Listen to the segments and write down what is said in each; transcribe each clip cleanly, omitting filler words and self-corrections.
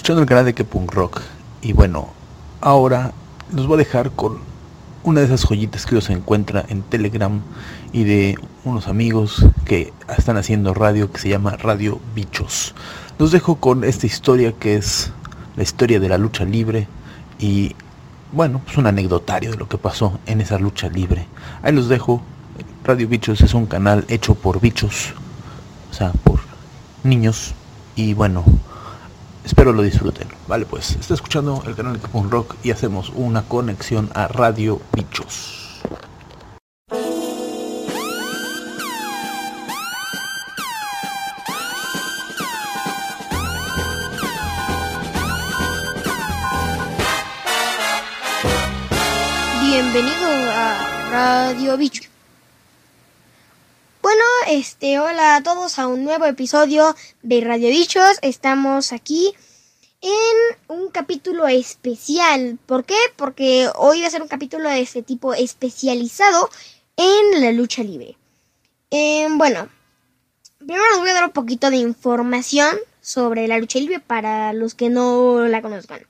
escuchando el canal de Que Punk Rock. Y bueno, ahora los voy a dejar con una de esas joyitas que se encuentra en Telegram y de unos amigos que están haciendo radio que se llama Radio Bichos. Los dejo con esta historia que es la historia de la lucha libre y bueno, pues un anecdotario de lo que pasó en esa lucha libre. Ahí los dejo. Radio Bichos es un canal hecho por bichos, o sea, por niños, y bueno, espero lo disfruten. Vale, pues, está escuchando el canal de Que Punk Rock y hacemos una conexión a Radio Bichos. Bienvenido a Radio Bicho. Bueno, hola a todos a un nuevo episodio de Radio Bichos. Estamos aquí en un capítulo especial. ¿Por qué? Porque hoy va a ser un capítulo de este tipo especializado en la lucha libre. Bueno, primero les voy a dar un poquito de información sobre la lucha libre para los que no la conozcan.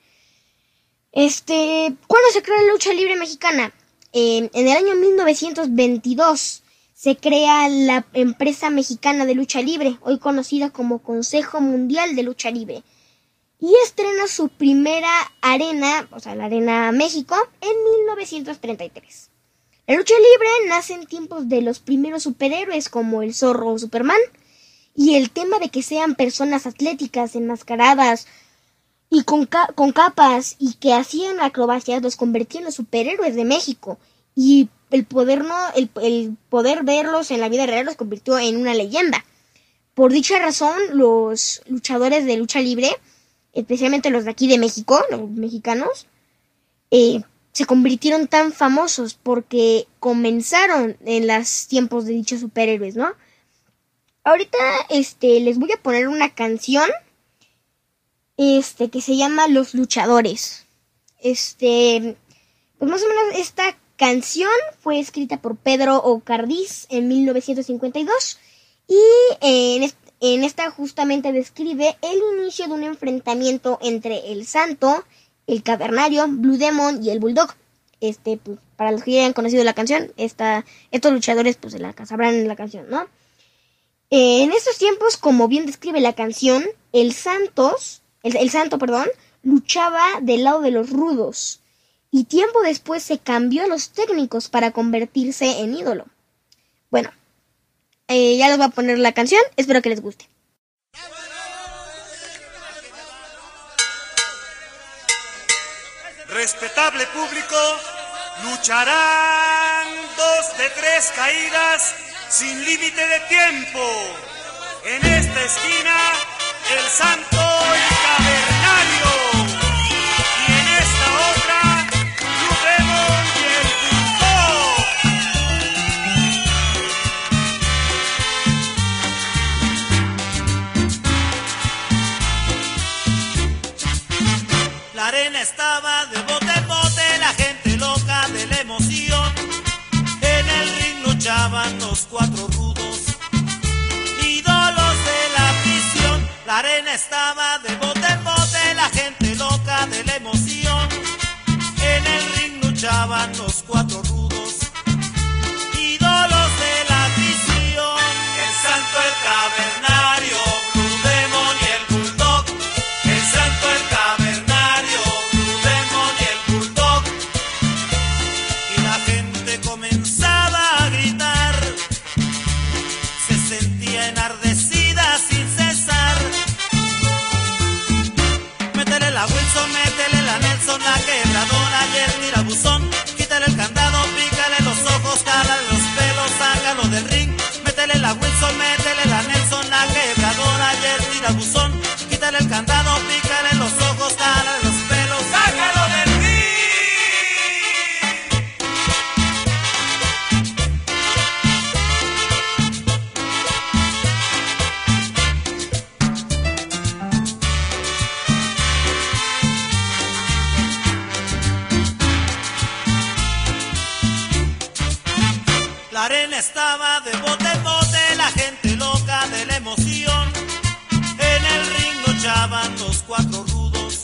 ¿Cuándo se creó la lucha libre mexicana? En el año 1922 se crea la empresa mexicana de lucha libre, hoy conocida como Consejo Mundial de Lucha Libre, y estrena su primera arena, o sea, la Arena México, en 1933. La lucha libre nace en tiempos de los primeros superhéroes como el Zorro o Superman, y el tema de que sean personas atléticas, enmascaradas, y con capas y que hacían acrobacias los convertían en los superhéroes de México, y el poder verlos en la vida real los convirtió en una leyenda. Por dicha razón, los luchadores de lucha libre, especialmente los de aquí de México, los mexicanos, se convirtieron tan famosos porque comenzaron en los tiempos de dichos superhéroes, ¿no? Ahorita les voy a poner una canción que se llama Los Luchadores. Pues más o menos esta canción fue escrita por Pedro Ocardiz en 1952 y en esta justamente describe el inicio de un enfrentamiento entre el Santo, el Cavernario, Blue Demon y el Bulldog. Pues, para los que ya hayan conocido la canción, estos luchadores pues se la sabrán en la canción, ¿no? En estos tiempos, como bien describe la canción, el Santo, luchaba del lado de los rudos, y tiempo después se cambió a los técnicos para convertirse en ídolo. Bueno, ya les voy a poner la canción, espero que les guste. Respetable público, lucharán 2 de 3 caídas sin límite de tiempo. En esta esquina, el Santo y el Cavernario. Y en esta otra, Blue Demon y el Bulldog. La arena estaba de bote en bote, la gente loca de la emoción. En el ring luchaban los 4 rudos, ídolos de la prisión. La arena estaba de bote en bote, la gente loca de la emoción. En el ring luchaban los 4 rudos, ídolos de la prisión. El Santo, el Cavernario, Blue Demon y el Bulldog. El Santo, el Cavernario, Blue Demon y el Bulldog. Y la gente comenzaba a gritar, se sentía enardecida sin cesar. Métele la Wilson, métele la Nelson, la quebradora y el tirabuzón. Quítale el candado, pícale los ojos, jálale los pelos, sácalo del ring. Métele la Wilson, métele la Nelson, la quebradora y el tirabuzón. Quítale el candado, pícale los ojos, jálale los pelos, sácalo del ring. La arena estaba de bote en bote, la gente loca de la emoción. En el ring luchaban los 4 rudos,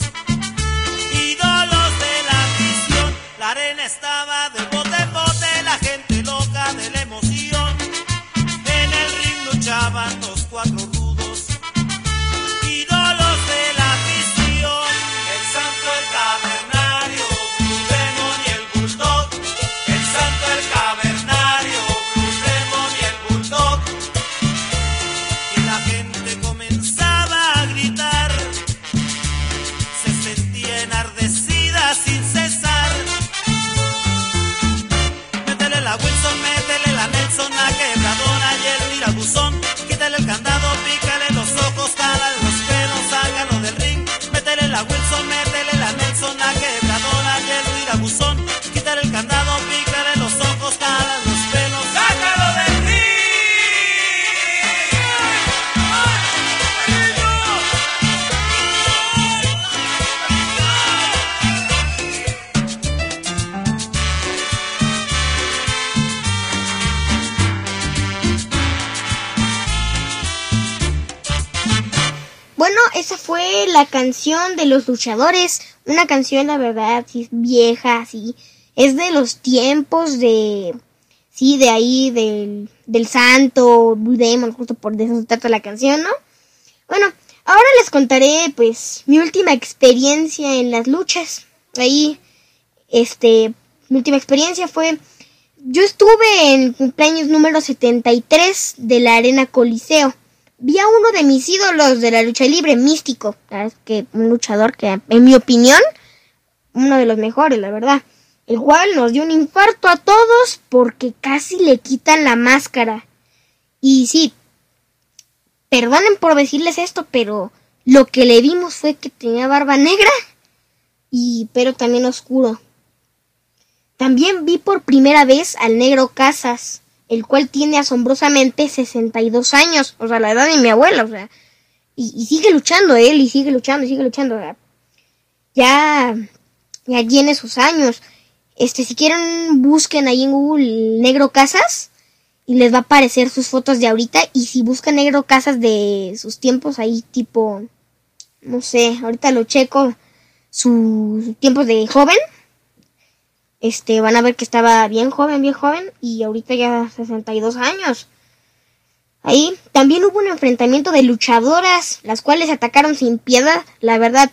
esa fue la canción de los luchadores. Una canción, la verdad, sí, vieja, sí. Es de los tiempos de... Sí, de ahí, del santo, Blue Demon, justo por eso se trata la canción, ¿no? Bueno, ahora les contaré, pues, mi última experiencia en las luchas. Ahí, mi última experiencia fue... Yo estuve en cumpleaños número 73 de la Arena Coliseo. Vi a uno de mis ídolos de la lucha libre, Místico. Que un luchador que, en mi opinión, uno de los mejores, la verdad. El cual nos dio un infarto a todos porque casi le quitan la máscara. Y sí, perdonen por decirles esto, pero lo que le vimos fue que tenía barba negra, pero también oscuro. También vi por primera vez al Negro Casas, el cual tiene asombrosamente 62 años, o sea, la edad de mi abuela, o sea, y sigue luchando él, y sigue luchando, o sea, ya tiene sus años. Si quieren, busquen ahí en Google Negro Casas y les va a aparecer sus fotos de ahorita. Y si buscan Negro Casas de sus tiempos, ahí tipo, no sé, ahorita lo checo, sus tiempos de joven, van a ver que estaba bien joven, y ahorita ya 62 años. Ahí también hubo un enfrentamiento de luchadoras, las cuales atacaron sin piedad, la verdad.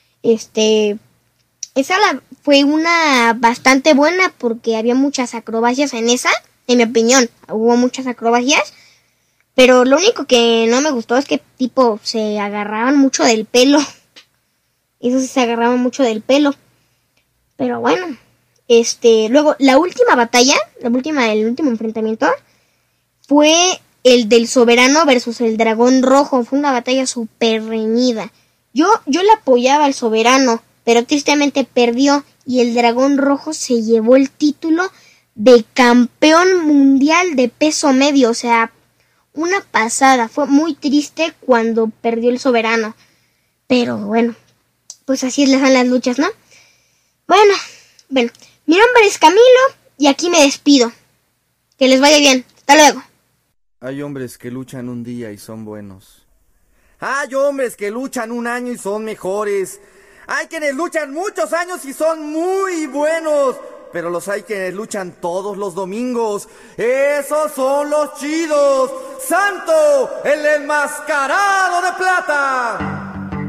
Fue una bastante buena porque había muchas acrobacias en esa, en mi opinión, hubo muchas acrobacias, pero lo único que no me gustó es que tipo se agarraban mucho del pelo. Eso sí, se agarraban mucho del pelo. Pero bueno, luego la última batalla, el último enfrentamiento fue el del Soberano versus el Dragón Rojo. Fue una batalla súper reñida. Yo le apoyaba al Soberano, pero tristemente perdió y el Dragón Rojo se llevó el título de campeón mundial de peso medio. O sea, una pasada. Fue muy triste cuando perdió el Soberano. Pero bueno, pues así les dan las luchas, ¿no? Bueno, mi nombre es Camilo y aquí me despido. Que les vaya bien. Hasta luego. Hay hombres que luchan un día y son buenos. Hay hombres que luchan un año y son mejores. Hay quienes luchan muchos años y son muy buenos, pero los hay quienes luchan todos los domingos. Esos son los chidos. ¡Santo, el enmascarado de plata!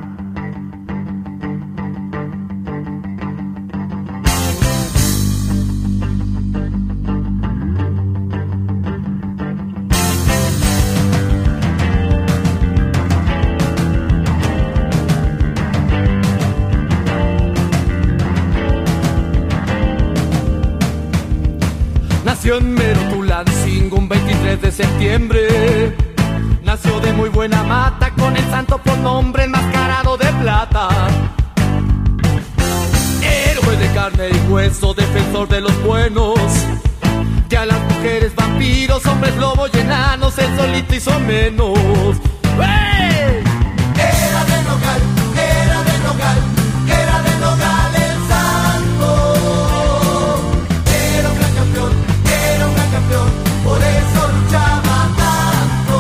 Nació en Merotulancingo un 23 de septiembre. Nació de muy buena mata, con el santo por nombre enmascarado de plata. Héroe de carne y hueso, defensor de los buenos. Que a las mujeres vampiros, hombres lobos y enanos, él solito hizo menos. ¡Hey! Era de Nogal, era de Nogal, era de Nogal el santo. Era un gran campeón, por eso luchaba tanto.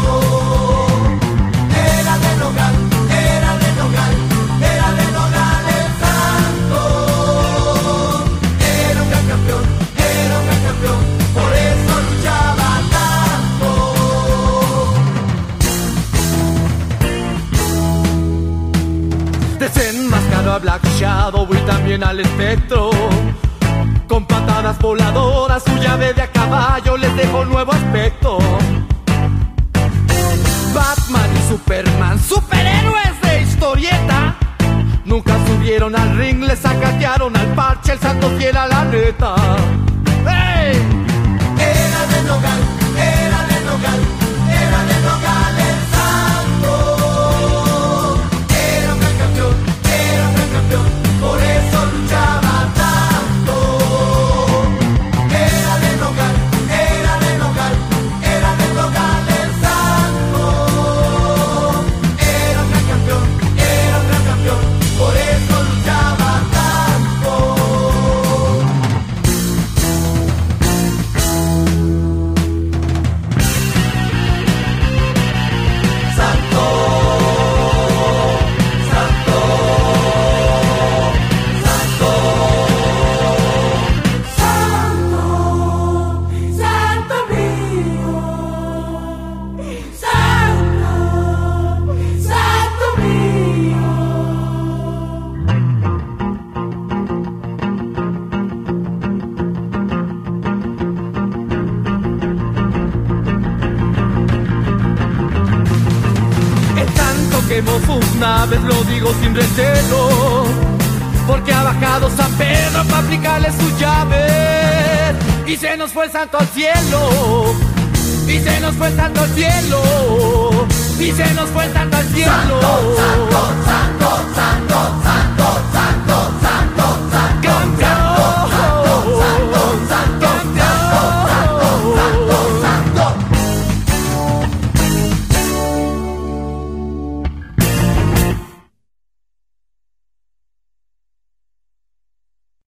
Era de Nogal, era de Nogal, era de Nogal el santo. Era un gran campeón, por eso luchaba tanto. Desenmascaró a Black Shadow y también al Espectro. Con patadas voladoras, su llave de a caballo les dejó nuevo aspecto. Batman y Superman, superhéroes de historieta, nunca subieron al ring, le sacatearon al parche, el santo fiel a la neta. ¡Hey! Era de Nogal, era de Nogal, era de Nogal el santo. Era un gran campeón, por eso luchaba tanto. Era de Nogal, era de Nogal, era de Nogal el santo. Era un gran campeón, por eso luchaba tanto. una vez lo digo sin recelo, porque ha bajado San Pedro para aplicarle su llave. Y se nos fue el santo al cielo, y se nos fue el santo al cielo, y se nos fue el santo al cielo. Santo, santo, santo.